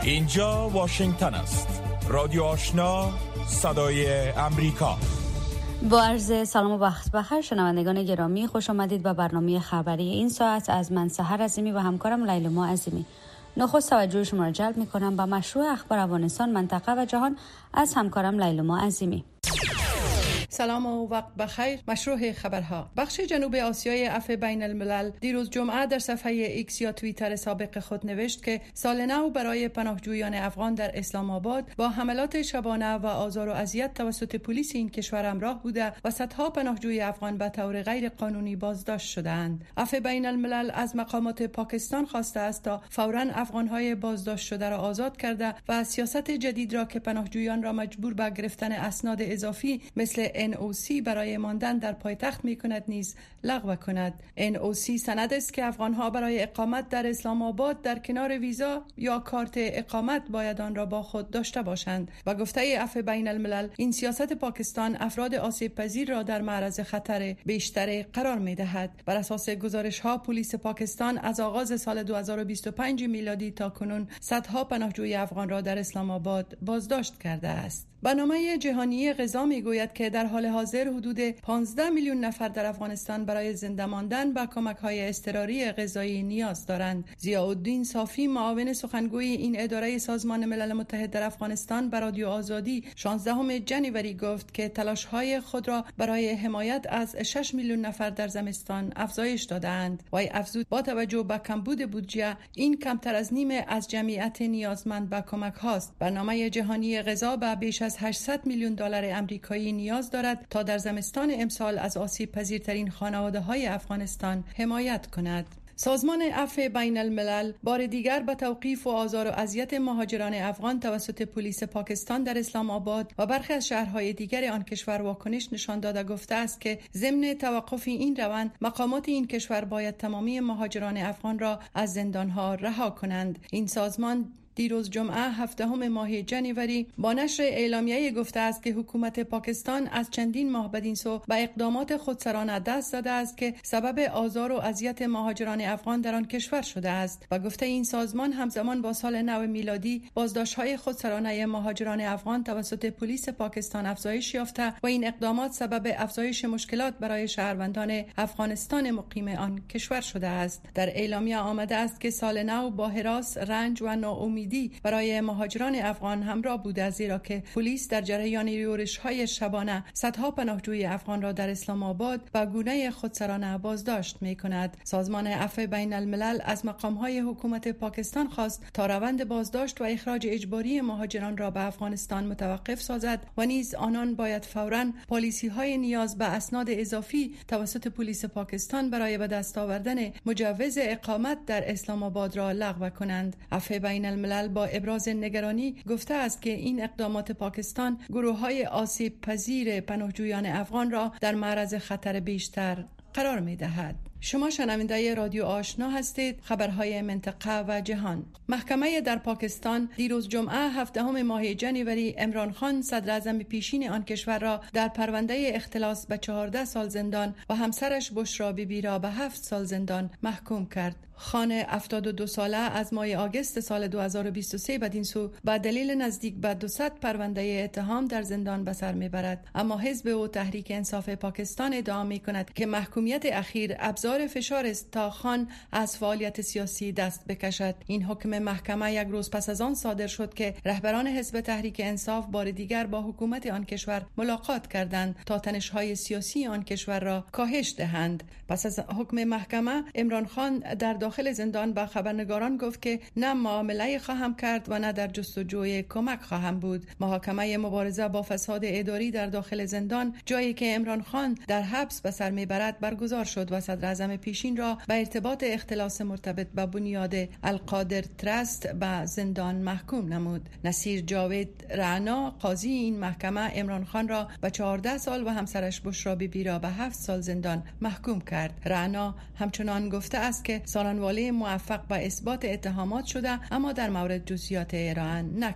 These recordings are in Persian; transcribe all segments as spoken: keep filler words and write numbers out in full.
اینجا واشنگتن است. رادیو آشنا، صدای امریکا. با عرض سلام و وقت بخیر شنوندگان گرامی، خوش آمدید به برنامه خبری این ساعت از من سحر عظیمی و همکارم لیلما عظیمی. نخست توجه شما را جلب می‌کنم به مشروع اخبار افغانستان، منطقه و جهان از همکارم لیلما عظیمی. سلام و وقت بخیر. مشروع خبرها. بخش جنوب آسیای عفو بین الملل دیروز جمعه در صفحه ایکس یا توییتر سابق خود نوشت که سال نو برای پناهجویان افغان در اسلام آباد با حملات شبانه و آزار و اذیت توسط پلیس این کشور همراه بوده و صدها پناهجوی افغان به طور غیر قانونی بازداشت شدند. عفو بین الملل از مقامات پاکستان خواسته است تا فوراً افغان‌های بازداشت شده را آزاد کرده و سیاست جدید را که پناهجویان را مجبور به گرفتن اسناد اضافی مثل ان او سی برای ماندن در پایتخت می‌کند نیز لغو کند. ان او سی سند است که افغان‌ها برای اقامت در اسلام آباد در کنار ویزا یا کارت اقامت باید آن را با خود داشته باشند. و گفته عفو بین الملل این سیاست پاکستان افراد آسیب پذیر را در معرض خطر بیشتر قرار می‌دهد. بر اساس گزارش‌ها پلیس پاکستان از آغاز سال دو هزار و بیست و پنج میلادی تا کنون صدها پناهجوی افغان را در اسلام آباد بازداشت کرده است. برنامه جهانی غذا میگوید که در حال حاضر حدود پانزده میلیون نفر در افغانستان برای زنده ماندن به کمک‌های اضطراری غذایی نیاز دارند. ضیاءالدین صافی، معاون سخنگوی این اداره سازمان ملل متحد در افغانستان، به رادیو آزادی شانزدهم ژانویه گفت که تلاش‌های خود را برای حمایت از شش میلیون نفر در زمستان افزایش دادند. وی افزود با توجه به کمبود بودجه این کمتر از نیم از جمعیت نیازمند به کمک هاست. برنامه جهانی غذا به بیش از هشتصد میلیون دلار آمریکایی نیاز دارد تا در زمستان امسال از آسیب پذیرترین خانواده‌های افغانستان حمایت کند. سازمان عفو بین الملل بار دیگر به توقیف و آزار و اذیت مهاجران افغان توسط پلیس پاکستان در اسلام آباد و برخی از شهرهای دیگر آن کشور واکنش نشان داده گفته است که ضمن توقف این روند مقامات این کشور باید تمامی مهاجران افغان را از زندانها رها کنند. این سازمان دیروز جمعه هفدهم ماه ژانویه با نشر اعلامیه گفته است که حکومت پاکستان از چندین ماه بدین سو به اقدامات خودسرانه دست داده است که سبب آزار و اذیت مهاجران افغان در آن کشور شده است. و گفته این سازمان همزمان با سال نو میلادی بازداشت‌های خودسرانه مهاجران افغان توسط پلیس پاکستان افزایش یافته و این اقدامات سبب افزایش مشکلات برای شهروندان افغانستان مقیم آن کشور شده است. در اعلامیه آمده است که سال نو با هراس، رنج و ناامیدی برای مهاجران افغان همراه بوده، زیرا که پلیس در جریان یورش‌های شبانه صدها پناهجوی افغان را در اسلام آباد به گونه خودسرانه بازداشت می‌کند. سازمان عفو بین الملل از مقام‌های حکومت پاکستان خواست تا روند بازداشت و اخراج اجباری مهاجران را به افغانستان متوقف سازد و نیز آنان باید فوراً پالیسی‌های نیاز به اسناد اضافی توسط پلیس پاکستان برای به دست آوردن مجوز اقامت در اسلام آباد را لغو کنند. عفو بین الملل با ابراز نگرانی گفته است که این اقدامات پاکستان گروه‌های آسیب پذیر پناهجویان افغان را در معرض خطر بیشتر قرار می‌دهد. شما شنونده رادیو آشنا هستید. خبرهای منطقه و جهان. محکمه در پاکستان دیروز جمعه هفدهم ماه ژانویه عمران خان صدر اعظم پیشین آن کشور را در پرونده اختلاس به چهارده سال زندان و همسرش بشرا بیبی را به هفت سال زندان محکوم کرد. خان هفتاد و دو ساله از ماه آگوست سال دو هزار و بیست و سه بدین سو به دلیل نزدیک به دویست پرونده اتهام در زندان به سر میبرد، اما حزب او تحریک انصاف پاکستان ادعا میکند که محکومیت اخیر ابزار فشار است تا خان از فعالیت سیاسی دست بکشد. این حکم محکمه یک روز پس از آن صادر شد که رهبران حزب تحریک انصاف بار دیگر با حکومت آن کشور ملاقات کردند تا تنش‌های سیاسی آن کشور را کاهش دهند. پس از حکم محکمه عمران خان در داخل زندان به خبرنگاران گفت که نه معامله خواهم کرد و نه در جستجوی کمک خواهم بود. محاکمه مبارزه با فساد اداری در داخل زندان، جایی که عمران خان در حبس به سر میبرد، برگزار شد و صدر اعظم پیشین را به ارتباط اختلاس مرتبط به بنیاد القادر ترست به زندان محکوم نمود. نصیر جاوید رعنا قاضی این محکمه عمران خان را به چهارده سال و همسرش بشرا بیبی را به هفت سال زندان محکوم کرد. رعنا همچنان گفته است که سالنواله موفق به اثبات اتهامات شده، اما در مورد جزئیات ارائه نکرد.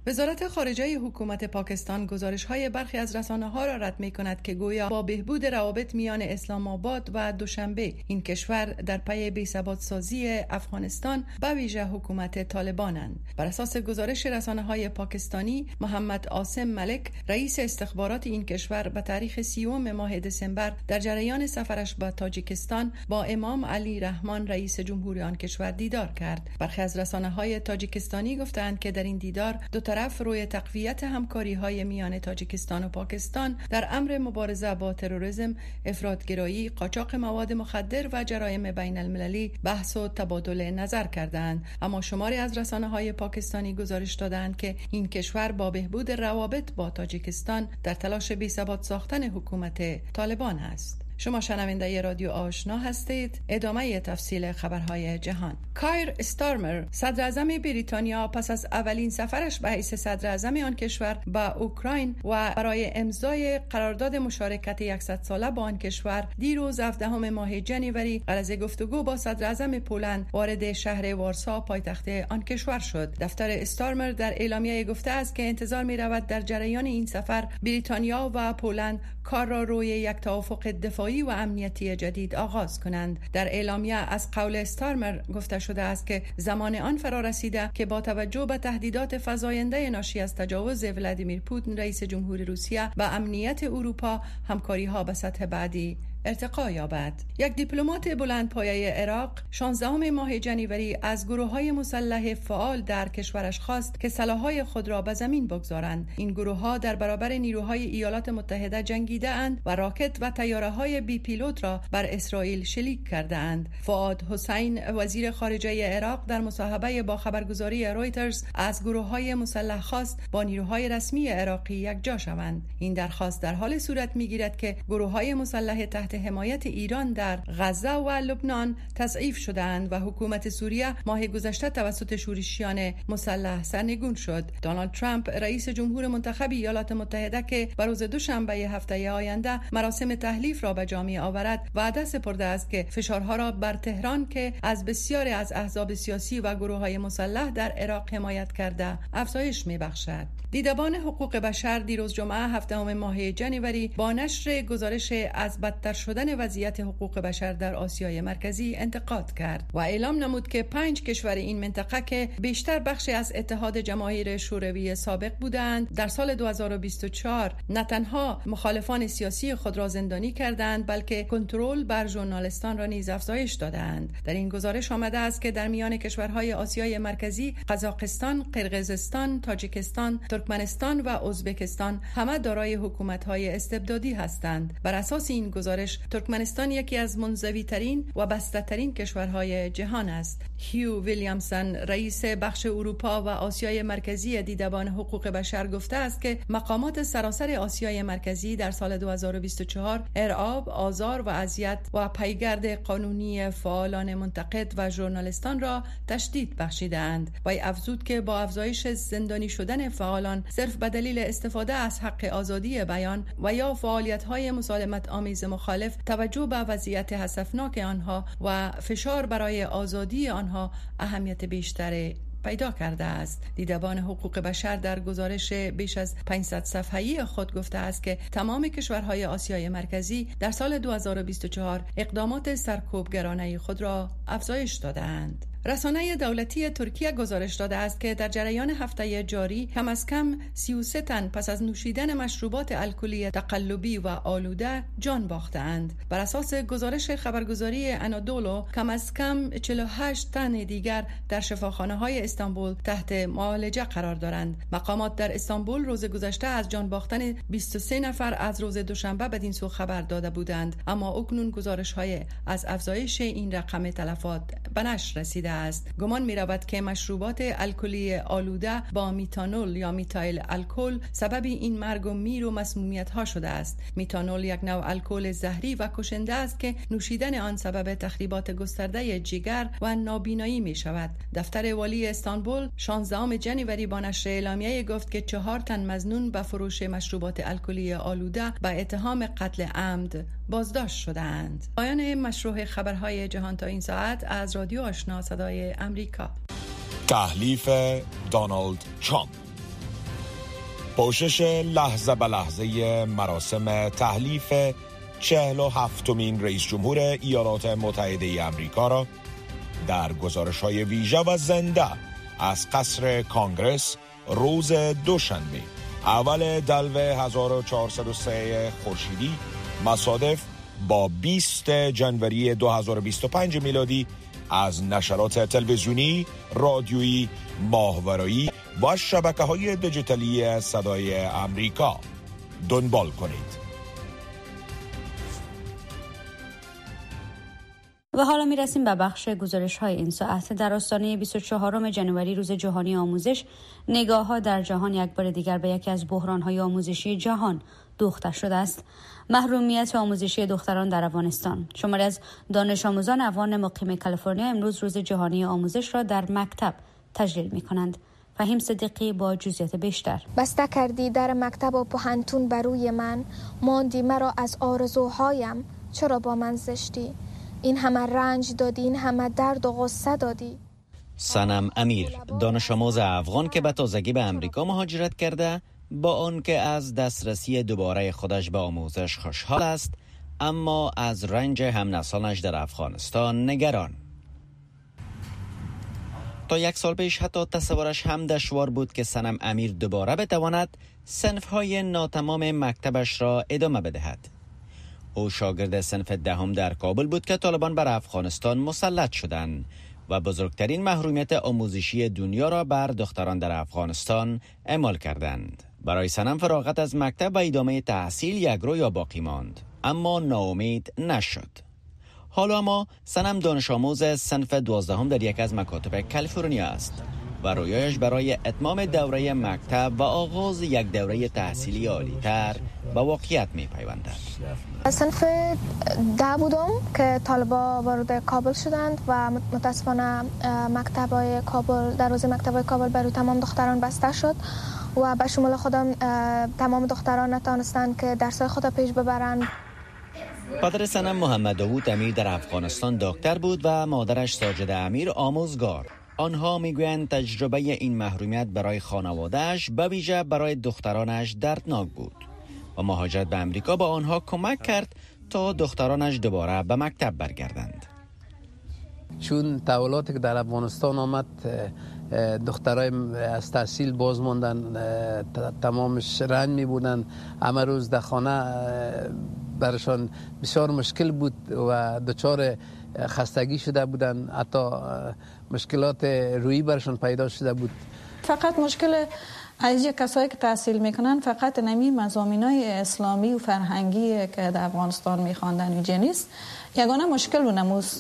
وزارت خارجه حکومت پاکستان گزارش‌های برخی از رسانه‌ها را رد می‌کند که گویا با بهبود روابط میان اسلام آباد و دوشنبه این کشور در پی بی‌ثبات سازی افغانستان به ویژه حکومت طالبانند. بر اساس گزارش رسانه‌های پاکستانی، محمد عاصم ملک رئیس استخبارات این کشور به تاریخ سیوم ماه دسامبر در جریان سفرش به تاجیکستان با امام علی رحمان رئیس جمهوری آن کشور دیدار کرد. برخی از رسانه‌های تاجیکستانی گفتند که در این دیدار دو طرف روی تقویت همکاری‌های میان تاجیکستان و پاکستان در امر مبارزه با تروریسم، افراط‌گرایی، قاچاق مواد مخدر و جرایم بین المللی بحث و تبادل نظر کردند. اما شماری از رسانه‌های پاکستانی گزارش دادند که این کشور با بهبود روابط با تاجیکستان در تلاش بی‌ثبات ساختن حکومت طالبان است. شما شنونده رادیو آشنا هستید. ادامه تفصیل خبرهای جهان. کایر استارمر، صدر اعظم بریتانیا، پس از اولین سفرش به حیث صدر اعظم آن کشور به اوکراین و برای امضای قرارداد مشارکت صد ساله با آن کشور، دیروز هفدهم ماه جنوری غرض گفتگو با صدر اعظم پولند وارد شهر وارسا پایتخت آن کشور شد. دفتر استارمر در اعلامیه گفته است که انتظار می رود در جریان این سفر بریتانیا و پولند کار را روی یک توافق دفاعی و امنیتی جدید آغاز کنند. در اعلامیه از قول استارمر گفته شده است که زمان آن فرا رسیده که با توجه به تهدیدات فزاینده ناشی از تجاوز ولادیمیر پوتین رئیس جمهوری روسیه به امنیت اروپا، همکاری‌ها به سطح بعدی ارتقا یابد. یک دیپلمات بلندپایه عراق شانزدهم ماه جنوری از گروه‌های مسلح فعال در کشورش خواست که سلاح‌های خود را به زمین بگذارند. این گروه‌ها در برابر نیروهای ایالات متحده جنگیده‌اند و راکت و طیاره‌های بی پیلوت را بر اسرائیل شلیک کرده‌اند. فؤاد حسین، وزیر خارجه عراق، در مصاحبه با خبرگزاری رویترز از گروه‌های مسلح خواست با نیروهای رسمی عراقی یکجا شوند. این درخواست در حال صورت می‌گیرد که گروه‌های مسلح تحت حمایت ایران در غزه و لبنان تضعیف شدند و حکومت سوریه ماه گذشته توسط شورشیان مسلح سرنگون شد. دونالد ترامپ، رئیس جمهور منتخب ایالات متحده که بر روز دوشنبه هفته آینده مراسم تحلیف را به جا آورد، وعده سپرده است که فشارها را بر تهران که از بسیاری از احزاب سیاسی و گروه‌های مسلح در عراق حمایت کرده افزایش می‌بخشد. دیدبان حقوق بشر دیروز جمعه هفدهم ماه جنوری با نشر گزارش از بدتر شدن وضعیت حقوق بشر در آسیای مرکزی انتقاد کرد و اعلام نمود که پنج کشور این منطقه که بیشتر بخشی از اتحاد جماهیر شوروی سابق بودند، در سال دو هزار و بیست و چهار نه تنها مخالفان سیاسی خود را زندانی کردند، بلکه کنترل بر ژورنالیستان را نیز افزایش دادند. در این گزارش آمده است که در میان کشورهای آسیای مرکزی، قزاقستان، قرقیزستان، تاجیکستان، ترکمنستان و ازبکستان همه دارای حکومت‌های استبدادی هستند. بر اساس این گزارش، ترکمنستان یکی از منزوی‌ترین و بسته‌ترین کشورهای جهان است. هیو ویلیامسون، رئیس بخش اروپا و آسیای مرکزی دیدبان حقوق بشر، گفته است که مقامات سراسر آسیای مرکزی در سال دو هزار و بیست و چهار ارعاب، آزار و اذیت و پیگرد قانونی فعالان منتقد و ژورنالیستان را تشدید بخشیدند و افزود که با افزایش زندانی شدن فعالان صرف به دلیل استفاده از حق آزادی بیان و یا فعالیت‌های مسالمت آمیز مخالف، توجه به وضعیت اسفناک آنها و فشار برای آزادی آنها اهمیت بیشتری پیدا کرده است. دیدبان حقوق بشر در گزارش بیش از پانصد صفحه‌ای خود گفته است که تمام کشورهای آسیای مرکزی در سال دو هزار و بیست و چهار اقدامات سرکوبگرانه خود را افزایش دادند. رسانه دولتی ترکیه گزارش داده است که در جریان هفته جاری کم از کم سی و سه تن پس از نوشیدن مشروبات الکلی تقلبی و آلوده جان باختند. بر اساس گزارش خبرگزاری انادولو، کم از کم چهل و هشت تن دیگر در شفاخانه‌های استانبول تحت معالجه قرار دارند. مقامات در استانبول روز گذشته از جان باختن بیست و سه نفر از روز دوشنبه بدین سو خبر داده بودند، اما اکنون گزارش‌های از افزایش این رقم تلفات به نشر رسیده است. گمان می رود که مشروبات الکلی آلوده با میتانول یا میتایل الکل سبب این مرگ و میر و مسمومیت ها شده است. میتانول یک نوع الکل زهری و کشنده است که نوشیدن آن سبب تخریبات گسترده جگر و نابینایی می شود. دفتر والی استانبول شانزدهم جنوری با نشر اعلامیه گفت که چهار تن مظنون به فروش مشروبات الکلی آلوده به اتهام قتل عمد بازداشت شدند. پایان مشروع خبرهای جهان تا این ساعت از رادیو آشنا صدای امریکا. تحلیف دونالد ترامپ. پوشش لحظه به لحظه مراسم تحلیف چهل و هفتمین رئیس جمهور ایالات متحده ای آمریکا را در گزارش‌های ویژه و زنده از قصر کانگرس روز دوشنبه اول دلو هزار و چهارصد و سه خورشیدی مصادف با بیست جنوری دو هزار و بیست و پنج میلادی از نشرات تلویزیونی، رادیویی، ماهواره‌ای و شبکه‌های دیجیتالی صدای آمریکا دنبال کنید. و حالا میرسیم به بخش گزارش های این ساعت. در آستانه بیست و چهارم ژانویه روز جهانی آموزش، نگاه ها در جهان یک بار دیگر به یکی از بحران های آموزشی جهان دوخته شده است: محرومیت آموزشی دختران در افغانستان. شماری از دانش آموزان افغان مقیم کالیفرنیا امروز روز جهانی آموزش را در مکتب تجلیل می کنند. فهیم صدیقی با جزئیات بیشتر. بسته کردی در مکتب و پوهنتون بروی من، ماندی مرا از آرزوهایم، چرا با من زشتی؟ این همه رنج دادی، این همه درد و غصه دادی. سنم امیر، دانش آموز افغان که به تازگی به امریکا مهاجرت کرده، با آنکه از دسترسی دوباره خودش به آموزش خوشحال است، اما از رنج همنسلانش در افغانستان نگران. تا یک سال پیش حتی تصورش هم دشوار بود که سنم امیر دوباره بتواند صنف‌های ناتمام مکتبش را ادامه بدهد. او شاگرد صنف دهم در کابل بود که طالبان بر افغانستان مسلط شدند و بزرگترین محرومیت آموزشی دنیا را بر دختران در افغانستان اعمال کردند. برای سنم فراغت از مکتب و ادامه تحصیل یک رویا باقی ماند، اما ناامید نشد. حالا ما سنم دانش آموز صنف دوازدهم در یک از مکاتب کالیفرنیا است و رویایش برای اتمام دوره مکتب و آغاز یک دوره تحصیلی عالی‌تر به واقعیت می‌پیوندد. صنف ده بودم که طالبا وارد کابل شدند و متاسفانه مکتب‌های کابل، دروازه مکتب‌های کابل برای تمام دختران بسته شد و به شمول خودم تمام دختران نتوانستند که درس‌های خود پیش ببرند. پدر سنم محمد داوود امیر در افغانستان دکتر بود و مادرش ساجده امیر آموزگار. آنها میگویند تجربه این محرومیت برای خانواده‌اش به ویژه برای دخترانش دردناک بود و مهاجرت به امریکا با آنها کمک کرد تا دخترانش دوباره به مکتب برگردند. چون تحولاتی که در افغانستان آمد، دخترای از تحصیل باز ماندن، تمامش رنج می بودن، همه روز در خانه برشان بسیار مشکل بود و دچار خستگی شده بودن، حتی مشکلات روحی برشان پیدا شده بود. فقط مشکل از کسایی که تحصیل میکنن فقط نمی مضامینای اسلامی و فرهنگی که در افغانستان میخواندن اینجا نیست، یگانه مشکل و نموز.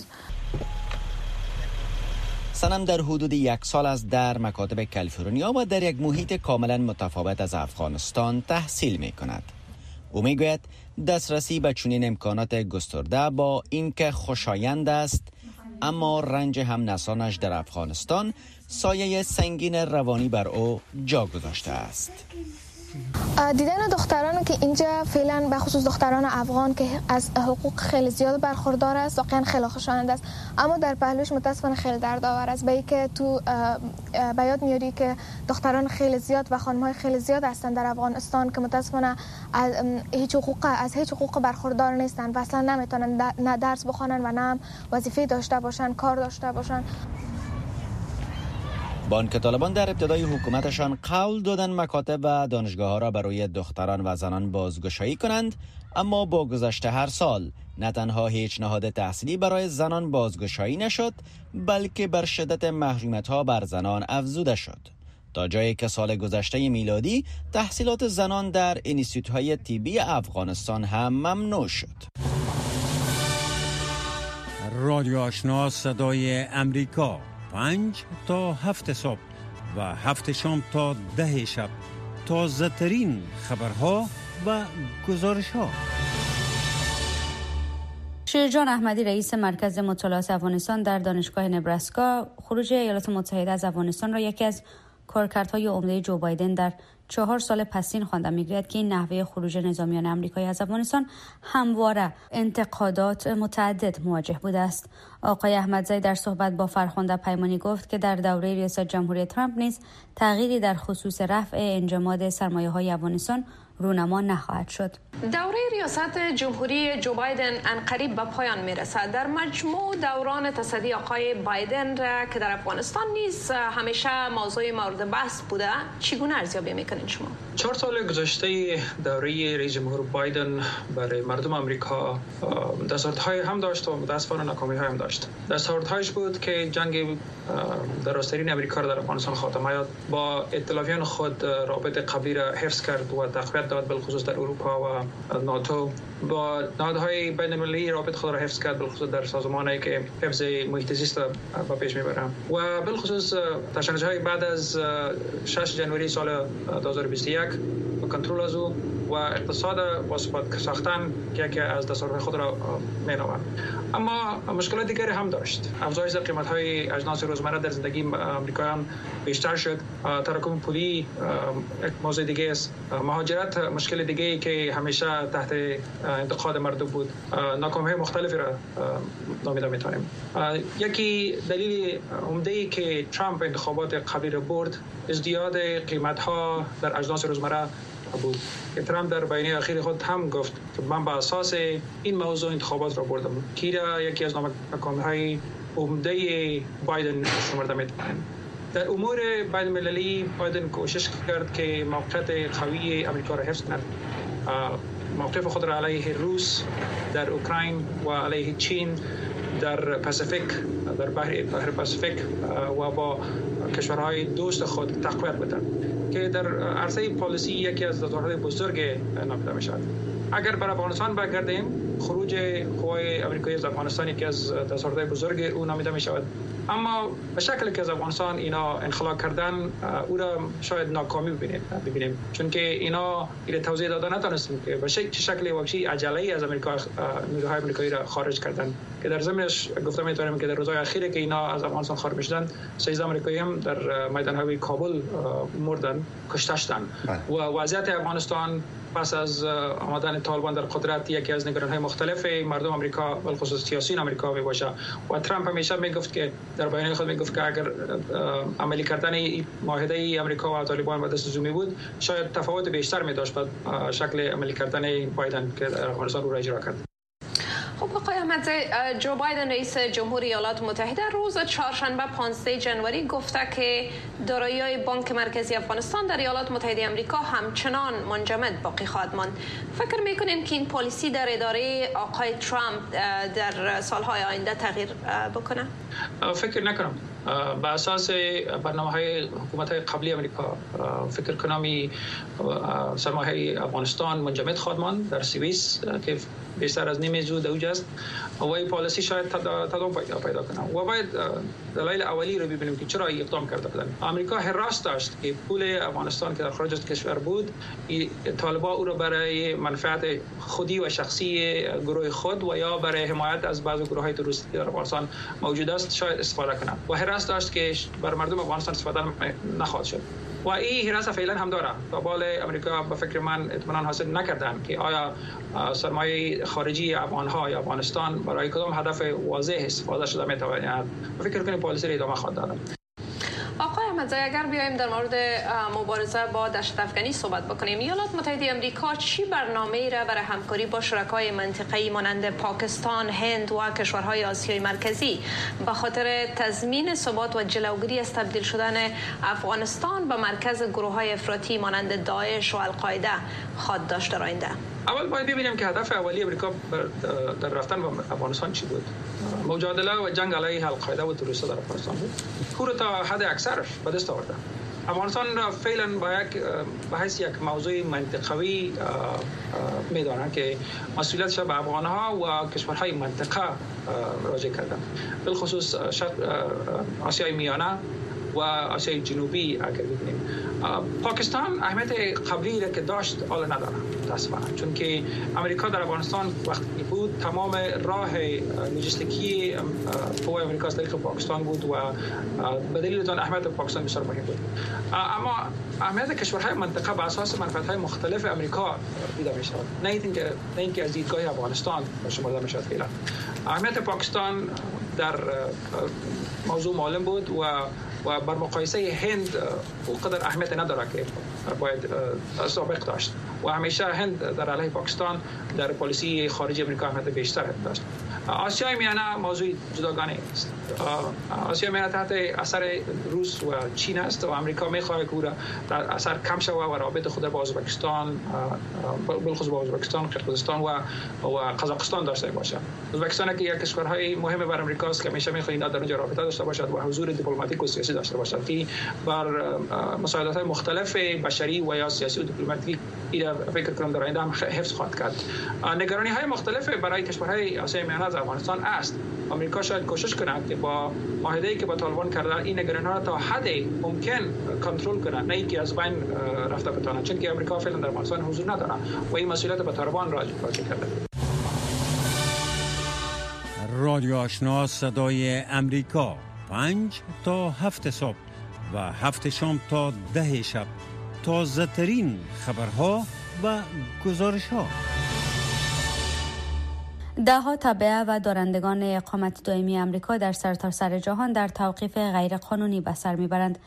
سنم در حدود یک سال است در مکاتب کالیفرنیا و در یک محیط کاملا متفاوت از افغانستان تحصیل می کند. او می گوید دسترسی به چنین امکانات گسترده با اینکه خوشایند است، اما رنج هم نسانش در افغانستان سایه سنگین روانی بر او جا گذاشته است. دیدن دختران که اینجا فعلا به خصوص دختران افغان که از حقوق خیلی زیاد برخوردار است واقعا خیلی خوشایند است، اما در پهلوش متاسفانه خیلی دردآور است. به اینکه تو به یاد میاری که دختران خیلی زیاد و خانم‌های خیلی زیاد هستن در افغانستان که متاسفانه از هیچ حقوق از هیچ حقوق برخوردار نیستن و اصلا نمیتونن نه درس بخونن و نه وظیفه داشته باشن، کار داشته باشن. با آنکه طالبان در ابتدای حکومتشان قول دادن مکاتب و دانشگاه‌ها را برای دختران و زنان بازگشایی کنند، اما با گذشت هر سال نه تنها هیچ نهاد تحصیلی برای زنان بازگشایی نشد، بلکه بر شدت محرومیت‌ها بر زنان افزوده شد، تا جایی که سال گذشته میلادی تحصیلات زنان در انستیتوت‌های طبی افغانستان هم ممنوع شد. رادیو آشنا صدای امریکا، پنج تا هفت صبح و هفت شام تا ده شب، تازه ترین خبرها و گزارش ها. شیرجان احمدی رئیس مرکز مطالعات افغانستان در دانشگاه نبراسکا خروج ایالات متحده از افغانستان را یکی از کارکردهای عمده جو بایدن در چهار سال پسین خواندم میگوید که این نحوه خروج نظامیان آمریکایی از افغانستان همواره انتقادات متعدد مواجه بوده است. آقای احمدزی در صحبت با فرخنده پیمانی گفت که در دوره ریاست جمهوری ترامپ نیز تغییری در خصوص رفع انجماد سرمایه‌های افغانستان رونما نخواهد شد. دوره ریاست جمهوری جو بایدن عنقریب به پایان میرسد. در مجموع دوران تصدی آقای بایدن را که در افغانستان نیز همیشه موضوع مورد بحث بوده، چگونه ارزیابی میکنید شما؟ چهار سال گذشته دوره رئیس جمهور بایدن برای مردم آمریکا دستاوردهای هم داشت و متاسفانه ناکامی‌های هم داشت. دستاوردهایش بود که جنگ در آستین آمریکا را در افغانستان خاتمه یافت، با ائتلافیان خود رابطه قبلی را حفظ کرد و تقویت داد، بالخصوص در اروپا و ناتو. با نهادهای بین المللی رابطه خود را حفظ کرد، بالخصوص در سازمانی که حفظ محیط زیست را به پیش میبرند و بالخصوص تشنج‌های بعد از شش جنوری سال دو هزار و بیست و یک و کنترل از او و اقتصاد باثبات ساختن که یکی از دستاوردهای خود را مینامد. اما مشکلات دیگری هم داشت. افزایش قیمت‌های اجناس روزمره در زندگی آمریکاییان بیشتر شد. تراکم پولی یک موضوع دیگه است. مهاجرت مشکل دیگه‌ای که همیشه تحت انتقاد مردم بود. ناکامی‌های مختلفی را نامیده می‌توانیم. یکی دلیل عمده‌ای که ترامپ انتخابات قبلی را برد، ازدیاد قیمت‌ها در اجناس روزمره بود. ترامپ در بیانیه اخیر خود هم گفت که من با اساس این موضوع انتخابات را بردم، که یکی از ناکامی‌های عمده بایدن شمرده می‌توانیم. در امور بین المللی بایدن کوشش کرد که موقعیت قوی آمریکا را حفظ کند. موقف خود را علیه روس در اوکراین و علیه چین در پاسیفیک، در بحر بحر پاسیفیک و با کشورهای دوست خود تقویت بدهد که در عرصه پالیسی یکی از دستاوردهای بزرگ نامیده می‌شود. اگر بر افغانستان بگردیم، خروج قوای آمریکایی از افغانستان یکی از دستاوردهای بزرگ او نامیده می‌شود. اما به شکلی که از افغانستان اینا انخلا کردن، او را شاید ناکامی ببینیم ببینیم چون که اینا این توضیح دادن نتونستیم که به چه شکلی و چه عجله‌ای از آمریکا نیروهای آمریکایی را خارج کردن، که در ضمنش گفته می‌توانیم که در روزهای اخیر که اینا از افغانستان خارج می‌شدن، سیزده آمریکایی هم در میدان‌های کابل مردن، کشته شدند و وضعیت افغانستان پس از آمدن طالبان در قدرت یکی از نگرانی‌های مختلف مردم آمریکا و خصوص سیاسیون آمریکا میباشه و ترامپ همیشه میگفت که در بیانیه خود میگفت که اگر عملی کردن معاهده آمریکا و طالبان به دست زومی بود، شاید تفاوت بیشتر می داشت با شکل عملی کردن بایدن که در افغانستان رو اجرا کرد. خب آقای احمدزی، جو بایدن رئیس جمهوری ایالات متحده روز چهارشنبه پانزده جنوری گفته که دارایی‌های بانک مرکزی افغانستان در ایالات متحده آمریکا همچنان منجمد باقی خواهد ماند. فکر می‌کنین که این پالیسی در اداره آقای ترامپ در سالهای آینده تغییر بکنه؟ فکر نکنم. به اساس برنامه‌های حکومت‌های قبلی آمریکا فکر کنم سرمایه‌های افغانستان منجمد خواهد ماند در سوئیس که بیشتر از نیمه زود اوج است و این پالیسی شاید تداوم پیدا کنه و باید دلایل اولی رو ببینیم که چرا اقدام کرده بودن. آمریکا حراس داشت که پول افغانستان که در خارج از کشور بود، طالبان او رو برای منفعت خودی و شخصی گروه خود و یا برای حمایت از بعضی گروه‌های تروریستی در افغانستان موجود است شاید استفاده کنند و حراس داشت که بر مردم افغانستان استفاده نخواهد شد و این حراس فعلا هم داره. تا بال امریکا به فکر من اطمینان حاصل نکردن که آیا سرمایه خارجی افغان‌ها یا افغانستان برای کدام هدف واضح استفاده شده میتواند. فکر کنم پالیسی ادامه خواهد داد. آقای احمدزی، اگر بیایم در مورد مبارزه با دهشت افغانی صحبت بکنیم، ایالات متحده آمریکا چی برنامه‌ای را برای همکاری با شرکای منطقه‌ای مانند پاکستان، هند و کشورهای آسیای مرکزی به خاطر تضمین ثبات و جلوگیری از تبدیل شدن افغانستان به مرکز گروه‌های افراطی مانند داعش و القاعده خواهد داشت در آینده؟ اول باید ببینیم که هدف اولی امریکا در رفتن به افغانستان چی بود. مجادله و جنگ علیه القاعده و تروریست‌ها در افغانستان بود. او تا حد اکثرش به دست آورده. افغانستان را فعلا با یک به حیث یک موضوع منطقوی می‌دانند که مسئولیتش به افغان‌ها و کشورهای منطقه راجع کردن، بالخصوص آسیای میانه و آسیای جنوبی اگر ببینیم. پاکستان اهمیت قبلی را که داشت حالا نداره متاسفانه، چون که امریکا در افغانستان وقتی بود تمام راه لوجستیکی قوای امریکا از طریق پاکستان بود و به دلیل آن اهمیت پاکستان بسیار مهم بود. اما اهمیت کشورهای منطقه بر اساس منفعت‌های مختلف امریکا دیده می‌شود، نه اینکه نه اینکه از دیدگاه افغانستان شمرده می‌شود. فعلا اهمیت پاکستان در موضوع معلوم بود و و بر مقایسه هند اونقدر اهمیت نداره که باید سابق داشت و همیشه هند در علیه پاکستان در پالیسی خارجی امریکا اهمیت بیشتر داشت. آسیای میانه موضوع جداگانه است. آسیای میانه تحت اثر روس و چین است و امریکا میخواهد که در اثر کم شود و روابط خود با ازبکستان، بالخصوص با ازبکستان، قرقیزستان و و قزاقستان داشته باشد. ازبکستان که یک کشورهای مهم برای امریکا است که همیشه میخواهد در اونجا رابطه داشته باشد و حضور دیپلماتیک و سیاسی داشته باشد که بر مساعدت‌های مختلف بشری و یا سیاسی و دیپلماتیک اینا فکر کنم در آینده هم حفظ خواهد کرد. نگرانی‌های مختلف برای کشورهای آسیای میانه از افغانستان است. آمریکا شاید کوشش کند که با معاهده‌ای که با طالبان کرده این نگرانی‌ها را تا حد ممکن کنترل کند، نه اینکه از بین رفته بتواند، چون که آمریکا فعلا در افغانستان حضور نداره و این مسئولیت به طالبان راجع کرده. رادیو آشنا صدای امریکا پنج تا هفت صبح و هفت شام تا ده شب تازه ترین خبرها و گزارش ها. ده ها تبعه و دارندگان اقامت دائمی امریکا در سرتاسر سر جهان در توقیف غیرقانونی به سر میبرند.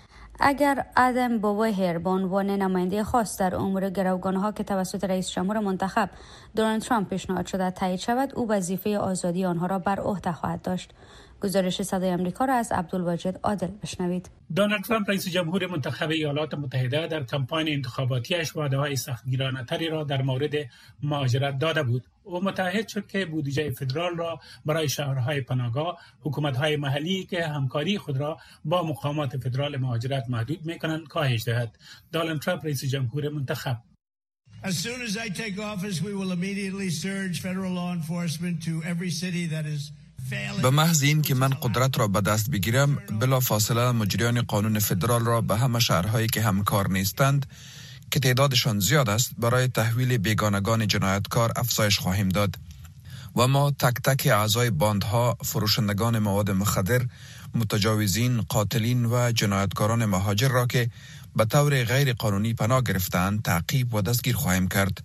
اگر آدم بوهر به عنوان نماینده خاص در امور گروگانها که توسط رئیس جمهور منتخب دونالد ترامپ پیشنهاد شده تایید شود، او وظیفه آزادی آنها را بر عهده خواهد داشت. گزارش صدای امریکا را از عبدالواجد عادل بشنوید. دونالد ترامپ رئیس جمهور منتخب ایالات متحده در کمپاین انتخاباتیش وعده‌های سختگیرانه‌تری را در مورد مهاجرت داده بود. او متعهد شد که بودجه فدرال را برای شهرهای پناهگاه، حکومت‌های محلی که همکاری خود را با مقامات فدرال مهاجرت محدود می‌کنند کاهش دهد. دونالد ترامپ رئیس جمهور منتخب: As soon as I take office, we will immediately surge federal law enforcement to every city that is به محض این که من قدرت را به دست بگیرم، بلا فاصله مجریان قانون فدرال را به همه شهرهایی که همکار نیستند که تعدادشان زیاد است برای تحویل بیگانگان جنایتکار افزایش خواهیم داد و ما تک تک اعضای باندها، فروشندگان مواد مخدر، متجاوزین، قاتلین و جنایتکاران مهاجر را که به طور غیر قانونی پناه گرفتند تعقیب و دستگیر خواهیم کرد.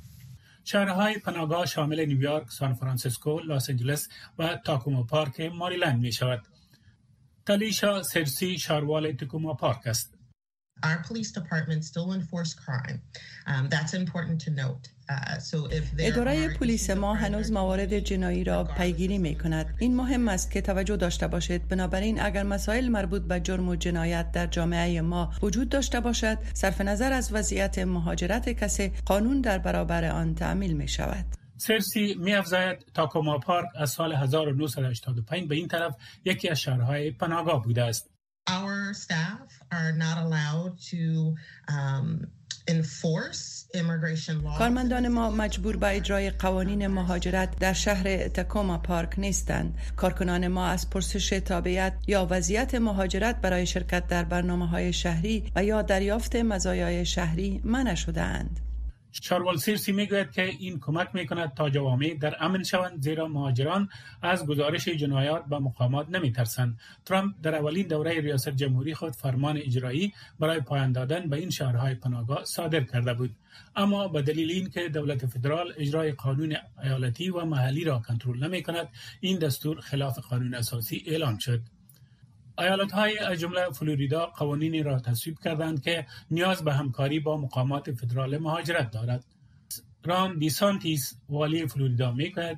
شهرهای پناهگاه شامل نیویورک، سان فرانسیسکو، لاس آنجلس و تاکوما پارک ماریلند می شود. تالیشا سرسی شاروال تاکوما پارک است. Our police department still enforce crime. Um, that's important to note. اداره پلیس ما هنوز موارد جنایی را پیگیری می کند. این مهم است که توجه داشته باشید. بنابراین اگر مسائل مربوط به جرم و جنایت در جامعه ما وجود داشته باشد، صرف نظر از وضعیت مهاجرت کسی، قانون در برابر آن تعمیل می شود. سرسی می افزاید تاکوما پارک از سال هزار و نهصد و هشتاد و پنج به این طرف یکی از شهرهای پناهگاه بوده است. Our staff are not allowed to um, enforce immigration law. کارمندان ما مجبور به اجرای قوانین مهاجرت در شهر تاکوما پارک نیستند. کارکنان ما از پرسش تابعیت یا وضعیت مهاجرت برای شرکت در برنامه‌های شهری و یا دریافت مزایای شهری منع شده‌اند. شاروال سیرسی میگوید که این کمک میکند تا جوامع در امن شوند، زیرا مهاجران از گزارش جنایات به مقامات نمیترسند. ترامپ در اولین دوره ریاست جمهوری خود فرمان اجرایی برای پایان دادن به این شهرهای پناهگاه صادر کرده بود، اما به دلیل اینکه دولت فدرال اجرای قانون ایالتی و محلی را کنترل نمیکند، این دستور خلاف قانون اساسی اعلام شد. ایالت‌های از جمله فلوریدا قوانینی را تصویب کردند که نیاز به همکاری با مقامات فدرال مهاجرت دارد. ران دی سانتیس والی فلوریدا میگوید: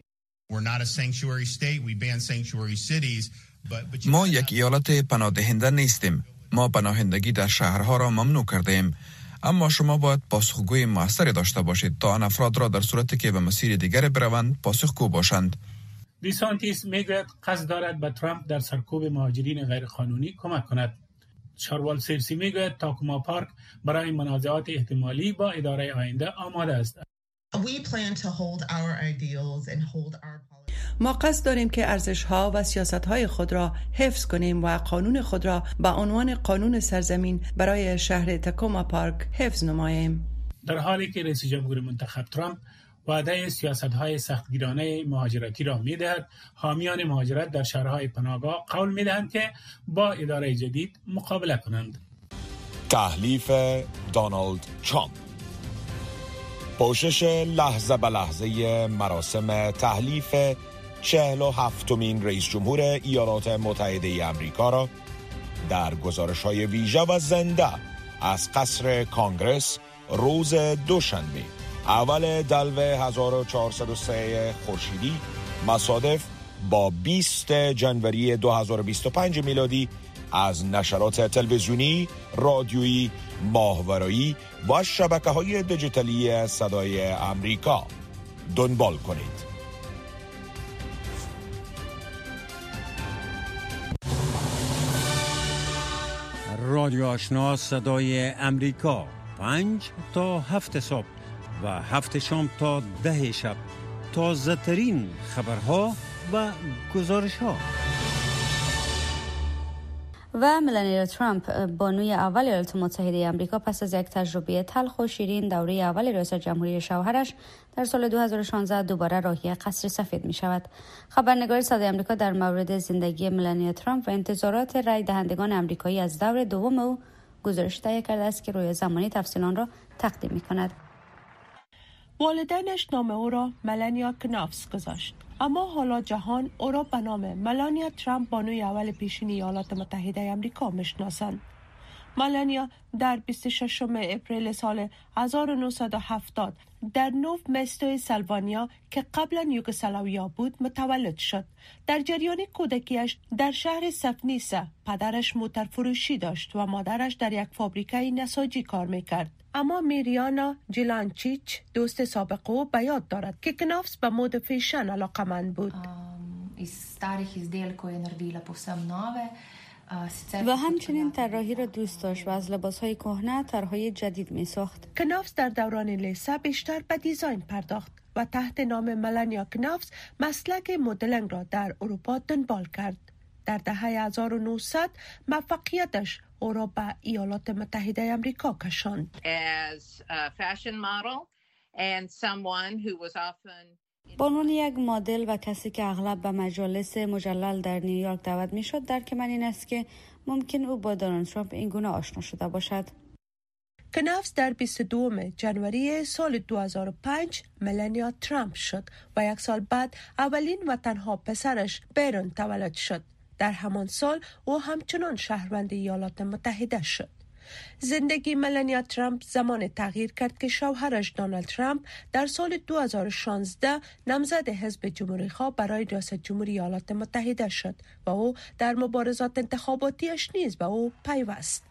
ما یک ایالت پناهدهنده نیستیم. ما پناهندگی در شهرها را ممنوع کرده ایم. اما شما باید پاسخگوی موثری داشته باشید تا آن افراد را در صورتی که به مسیر دیگر بروند پاسخگو باشند. دی سانتیس میگوید قصد دارد به ترامپ در سرکوب مهاجرین غیرقانونی کمک کند. شاروال سیرسی میگوید تاکوما پارک برای منازعات احتمالی با اداره آینده آماده است. We plan to hold our ideals and hold our ما قصد داریم که ارزش‌ها و سیاست‌های خود را حفظ کنیم و قانون خود را به عنوان قانون سرزمین برای شهر تاکوما پارک حفظ نماییم. در حالی که رئیس جمهور منتخب ترامپ وعده سیاست‌های سختگیرانه مهاجرتی را می‌دهد، حامیان مهاجرت در شهرهای پناهگاه قول می‌دهند که با اداره جدید مقابله کنند. تحلیف دونالد ترامپ. پوشش لحظه به لحظه مراسم تحلیف چهل و هفتمین رئیس جمهور ایالات متحده آمریکا را در گزارش‌های ویژه و زنده از قصر کانگرس روز دوشنبه اول دلو هزار و چهارصد و سه خورشیدی مصادف با بیست جنوری دو هزار و بیست و پنج میلادی از نشرات تلویزیونی، رادیویی، ماهواره‌ای و شبکه‌های دیجیتالی صدای آمریکا دنبال کنید. رادیو آشنا صدای امریکا پنج تا هفت صبح و هفت شام تا ده شب تازه ترین خبرها و گزارش ها. و ملانیا ترامپ بانوی اول ایالات متحده آمریکا پس از یک تجربه تلخ و شیرین دوره اول ریاست جمهوری شوهرش در سال دو هزار و شانزده دوباره راهی قصر سفید می شود. خبرنگار صدای آمریکا در مورد زندگی ملانیا ترامپ و انتظارات رای دهندگان آمریکایی از دور دوم او گزارش تهیه کرده است که روی زمانی تفصیل آن را تقدیم می کند. والدینش نام او را ملانیا کنافس گذاشت، اما حالا جهان او را به نام ملانیا ترامپ بانوی اول پیشین ایالات متحده آمریکا میشناسند. ملانیا در بیست و ششم اپریل سال هزار و نهصد و هفتاد در نوو مستو سلوانیا که قبلا یوگسلاویا بود متولد شد. در جریان کودکیش در شهر سفنیسا پدرش موتر فروشی داشت و مادرش در یک فابریکه نساجی کار میکرد. اما میریانا جیلانچیچ دوست سابق او به یاد دارد که کنافس به مد فیشن علاقه‌مند بود. و همچنین طراحی را دوست داشت و از لباس‌های کهنه طرح‌های جدید می‌ساخت. کنافس در دوران لیسه بیشتر به دیزاین پرداخت و تحت نام ملانیا کنافس مسلک مدلینگ را در اروپا دنبال کرد. در دهه هزار و نهصد موفقیتش او را به ایالات متحده آمریکا کشاند. به عنوان یک مدل و کسی که اغلب به مجالس مجلل در نیویورک دعوت میشد، درک من این است که ممکن او با دونالد ترامپ این گونه آشنا شده باشد. کنافس در بیست و دوم جنوری سال دو هزار و پنج ملانیا ترامپ شد و یک سال بعد اولین و تنها پسرش بیرون تولد شد. در همان سال او همچنان شهروند ایالات متحده شد. زندگی ملانیا ترامپ زمان تغییر کرد که شوهرش دونالد ترامپ در سال دو هزار و شانزده نامزد حزب جمهوری‌خواه برای ریاست جمهوری ایالات متحده شد و او در مبارزات انتخاباتیش نیز به او پیوست.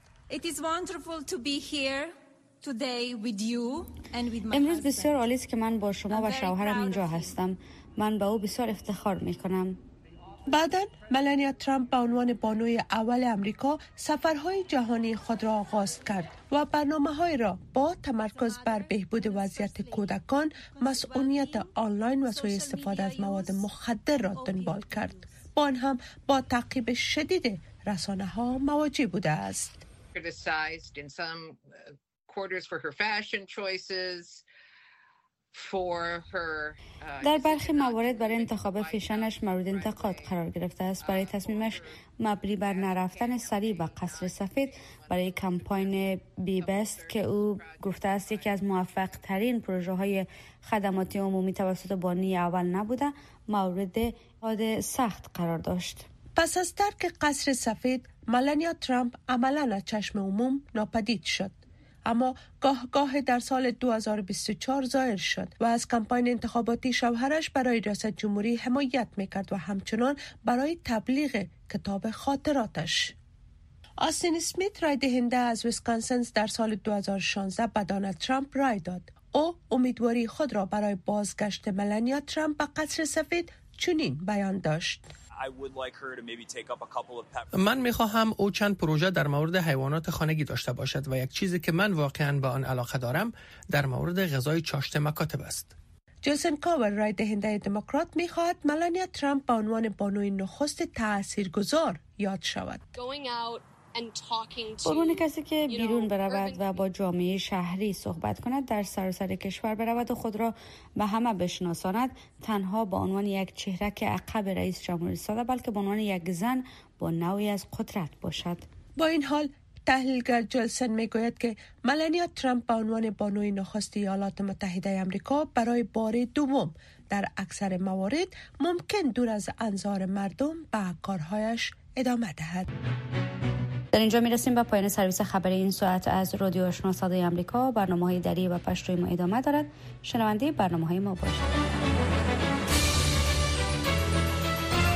امروز بسیار عالی است که من با شما و شوهرم اینجا هستم. من به او بسیار افتخار می‌کنم. بعداً ملانیا ترامپ به عنوان بانوی اول امریکا سفرهای جهانی خود را آغاز کرد و برنامه‌های را با تمرکز بر بهبود وضعیت کودکان، مسئولیت آنلاین و سوء استفاده از مواد مخدر را دنبال کرد. با آن هم با تعقیب شدید رسانه‌ها مواجه بوده است. در برخی موارد برای انتخاب فیشنش مورد انتقاد قرار گرفته است. برای تصمیمش مبنی بر نرفتن سریع به قصر سفید برای کمپاین بی بست که او گفته است یکی از موفق ترین پروژه های خدماتی عمومی توسط بانی اول نبوده، مورد انتقاد سخت قرار داشت. پس از ترک قصر سفید ملانیا ترامپ عملاً از چشم عموم ناپدید شد، اما گاه گاه در سال دو هزار و بیست و چهار ظاهر شد و از کمپاین انتخاباتی شوهرش برای ریاست جمهوری حمایت میکرد و همچنان برای تبلیغ کتاب خاطراتش. آستین اسمیت رای دهنده از ویسکانسن در سال دو هزار و شانزده به دونالد ترامپ رای داد. او امیدواری خود را برای بازگشت ملانیا ترامپ به قصر سفید چنین بیان داشت: من میخواهم او چند پروژه در مورد حیوانات خانگی داشته باشد و یک چیزی که من واقعا به آن علاقه دارم در مورد غذای چاشت مکاتب است. جلسن کاور رای دهنده دموکرات می‌خواهد ملانیا ترامپ به عنوان بانوی نخست تاثیرگذار یاد شود. به عنوان کسی که بیرون برود و با جامعه شهری صحبت کند، در سراسر کشور برود و خود را به همه بشناساند، تنها به عنوان یک چهرک عقب رئیس جمهوری ساده بلکه به عنوان یک زن با نوعی از قدرت باشد. با این حال تحلیلگر جلسن میگوید که ملانیا ترامپ به عنوان بانوی نخست ایالات متحده آمریکا برای بار دوم در اکثر موارد ممکن دور از انظار مردم به کارهایش ادامه دهد. در اینجا میرسیم به پایان سرویس خبری این ساعت از رادیو آشنا صدای آمریکا. برنامه‌های دری و پشتوی ما ادامه دارد. شنونده برنامه‌های ما باشید.